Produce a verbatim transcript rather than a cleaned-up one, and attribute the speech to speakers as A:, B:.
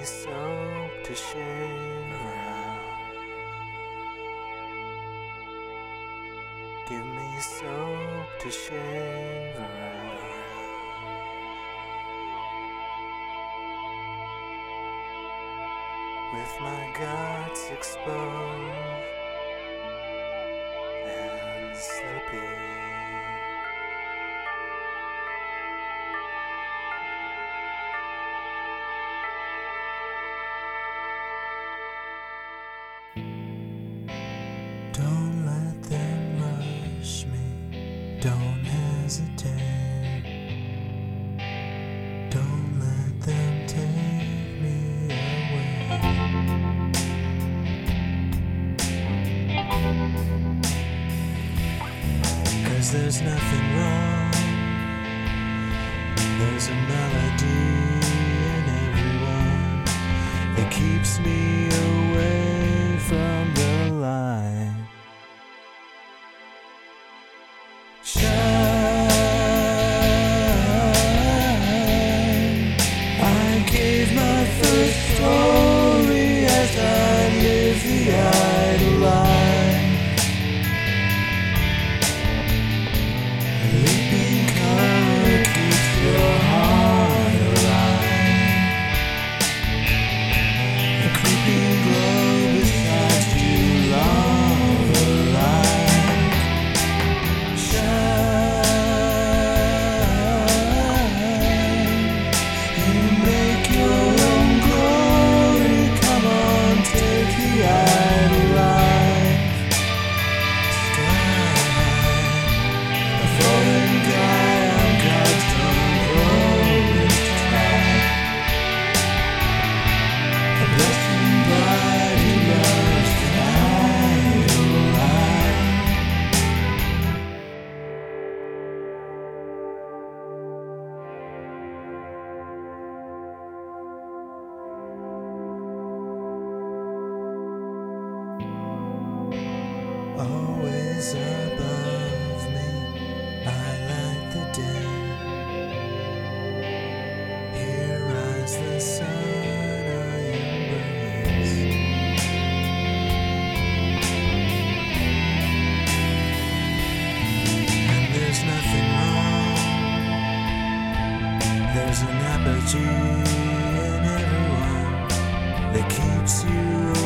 A: soap to shave around. Give me soap to shave around. With my guts exposed and slippy. Don't let them rush me, don't hesitate. Don't let them take me away. 'Cause there's nothing wrong. There's a melody in everyone that keeps me away from the line. Shine, I gave my first story as I lived the idle life. A leaping color keeps your heart alive. A creeping glow beside you, love alive. Always above me, I light the day. Here rises the sun I embrace. And there's nothing wrong. There's an apogee in everyone that keeps you